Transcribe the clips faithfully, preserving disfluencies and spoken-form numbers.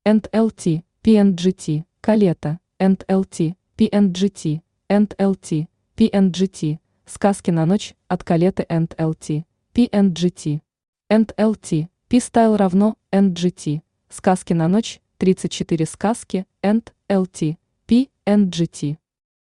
энд эл ти, пи эн джи ти, Калета, энд эл ти, пи эн джи ти, энд эл ти, пи эн джи ти, сказки на ночь от Калеты энд эл ти, пи эн джи ти. энд эл ти, P-Style равно энд джи ти, сказки на ночь, тридцать четыре сказки, энд эл ти, пи эн джи ти.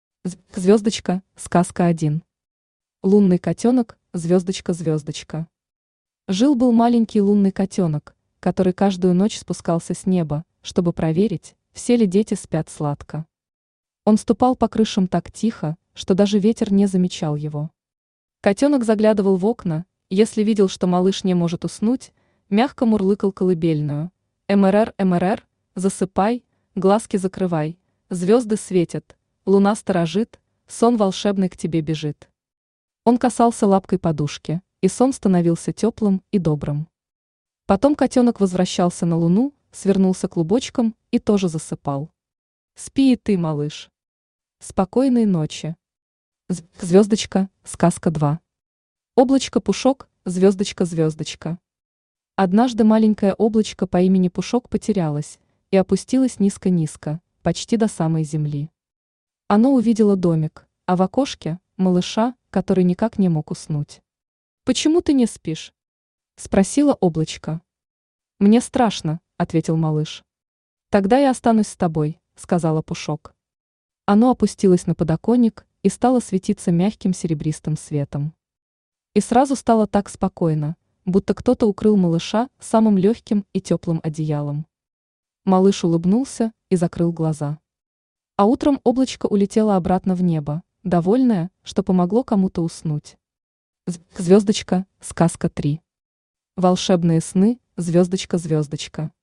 Звездочка, сказка один. Лунный котенок, звездочка, звездочка. Жил-был маленький лунный котенок, который каждую ночь спускался с неба, чтобы проверить, все ли дети спят сладко. Он ступал по крышам так тихо, что даже ветер не замечал его. Котенок заглядывал в окна, если видел, что малыш не может уснуть, мягко мурлыкал колыбельную. МРР, МРР, засыпай, глазки закрывай, звезды светят, луна сторожит, сон волшебный к тебе бежит. Он касался лапкой подушки, и сон становился теплым и добрым. Потом котенок возвращался на луну, свернулся клубочком и тоже засыпал. Спи и ты, малыш. Спокойной ночи. Звездочка, сказка два. Облачко Пушок, звездочка, звездочка. Однажды маленькое облачко по имени Пушок потерялось и опустилось низко-низко, почти до самой земли. Оно увидело домик, а в окошке – малыша, который никак не мог уснуть. «Почему ты не спишь?» – спросила облачко. «Мне страшно», – ответил малыш. «Тогда я останусь с тобой», – сказала Пушок. Оно опустилось на подоконник и стало светиться мягким серебристым светом. И сразу стало так спокойно, будто кто-то укрыл малыша самым легким и теплым одеялом. Малыш улыбнулся и закрыл глаза. А утром облачко улетело обратно в небо, довольное, что помогло кому-то уснуть. Звездочка, сказка три. Волшебные сны, звездочка, звездочка.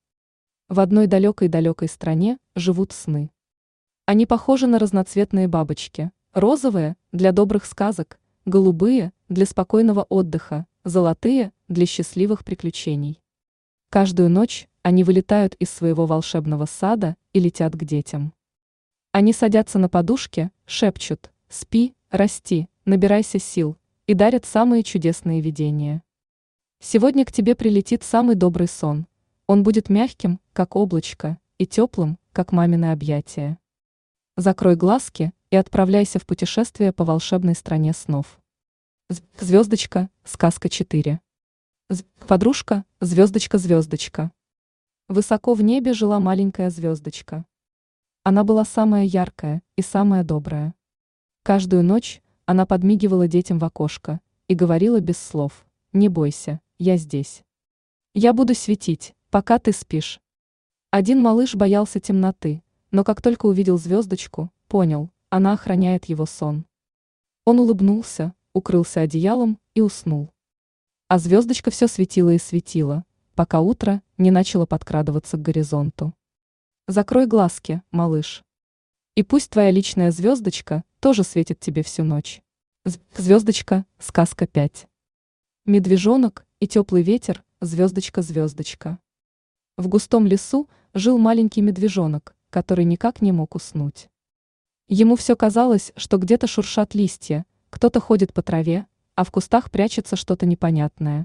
В одной далекой-далекой стране живут сны. Они похожи на разноцветные бабочки, розовые – для добрых сказок, голубые – для спокойного отдыха, золотые – для счастливых приключений. Каждую ночь они вылетают из своего волшебного сада и летят к детям. Они садятся на подушке, шепчут «Спи, расти, набирайся сил» и дарят самые чудесные видения. Сегодня к тебе прилетит самый добрый сон. Он будет мягким, как облачко, и теплым, как мамины объятия. Закрой глазки и отправляйся в путешествие по волшебной стране снов. Звездочка, сказка четыре. Подружка, звездочка, звездочка. Высоко в небе жила маленькая звездочка. Она была самая яркая и самая добрая. Каждую ночь она подмигивала детям в окошко и говорила без слов: «Не бойся, я здесь. Я буду светить, пока ты спишь». Один малыш боялся темноты, но как только увидел звездочку, понял, она охраняет его сон. Он улыбнулся, укрылся одеялом и уснул. А звездочка все светила и светила, пока утро не начало подкрадываться к горизонту. Закрой глазки, малыш. И пусть твоя личная звездочка тоже светит тебе всю ночь. Звездочка, сказка пять. Медвежонок и теплый ветер, звездочка, звездочка. В густом лесу жил маленький медвежонок, который никак не мог уснуть. Ему все казалось, что где-то шуршат листья, кто-то ходит по траве, а в кустах прячется что-то непонятное.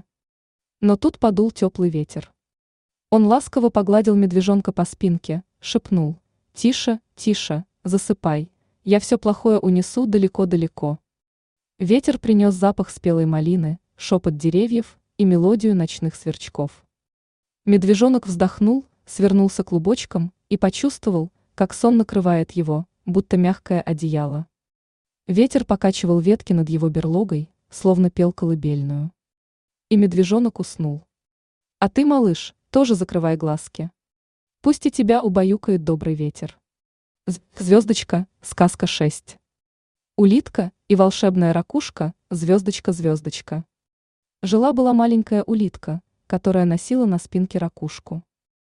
Но тут подул теплый ветер. Он ласково погладил медвежонка по спинке, шепнул: «Тише, тише, засыпай, я все плохое унесу далеко-далеко». Ветер принес запах спелой малины, шепот деревьев и мелодию ночных сверчков. Медвежонок вздохнул, свернулся клубочком и почувствовал, как сон накрывает его, будто мягкое одеяло. Ветер покачивал ветки над его берлогой, словно пел колыбельную. И медвежонок уснул. А ты, малыш, тоже закрывай глазки. Пусть и тебя убаюкает добрый ветер. Звездочка, сказка шесть. Улитка и волшебная ракушка, звездочка, звездочка. Жила-была маленькая улитка, которая носила на спинке ракушку.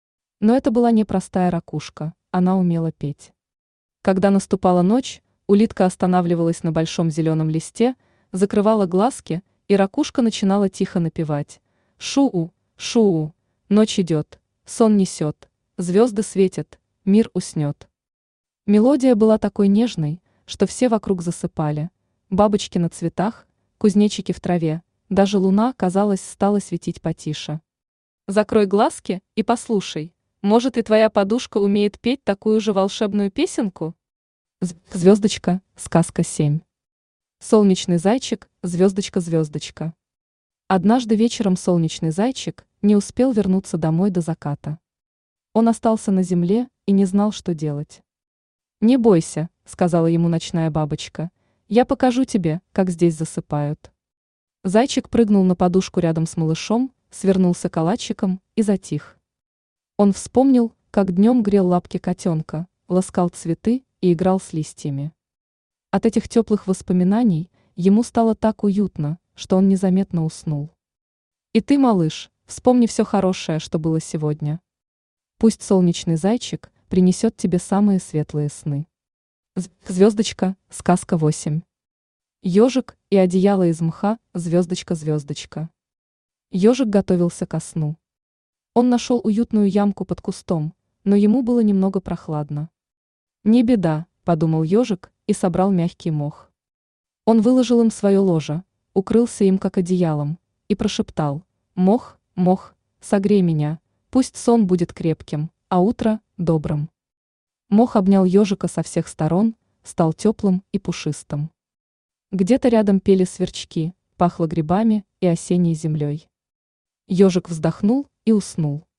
Но это была не простая ракушка, она умела петь. Когда наступала ночь, улитка останавливалась на большом зеленом листе, закрывала глазки, и ракушка начинала тихо напевать: «Шу-у, шу-у, ночь идет, сон несет, звезды светят, мир уснет». Мелодия была такой нежной, что все вокруг засыпали. Бабочки на цветах, кузнечики в траве, даже луна, казалось, стала светить потише. Закрой глазки и послушай. Может, и твоя подушка умеет петь такую же волшебную песенку? З- Звездочка, сказка семь. Солнечный зайчик, звездочка, звездочка. Однажды вечером солнечный зайчик не успел вернуться домой до заката. Он остался на земле и не знал, что делать. «Не бойся», — сказала ему ночная бабочка, — «я покажу тебе, как здесь засыпают». Зайчик прыгнул на подушку рядом с малышом, свернулся калачиком и затих. Он вспомнил, как днем грел лапки котенка, ласкал цветы и играл с листьями. От этих теплых воспоминаний ему стало так уютно, что он незаметно уснул. И ты, малыш, вспомни все хорошее, что было сегодня. Пусть солнечный зайчик принесет тебе самые светлые сны. З- Звездочка, сказка восемь. Ежик и одеяло из мха, звездочка, звездочка. Ежик готовился ко сну. Он нашел уютную ямку под кустом, но ему было немного прохладно. «Не беда», — подумал ежик и собрал мягкий мох. Он выложил им свое ложе, укрылся им как одеялом и прошептал: «Мох, мох, согрей меня, пусть сон будет крепким, а утро — добрым». Мох обнял ежика со всех сторон, стал теплым и пушистым. Где-то рядом пели сверчки, пахло грибами и осенней землей. Ежик вздохнул и уснул.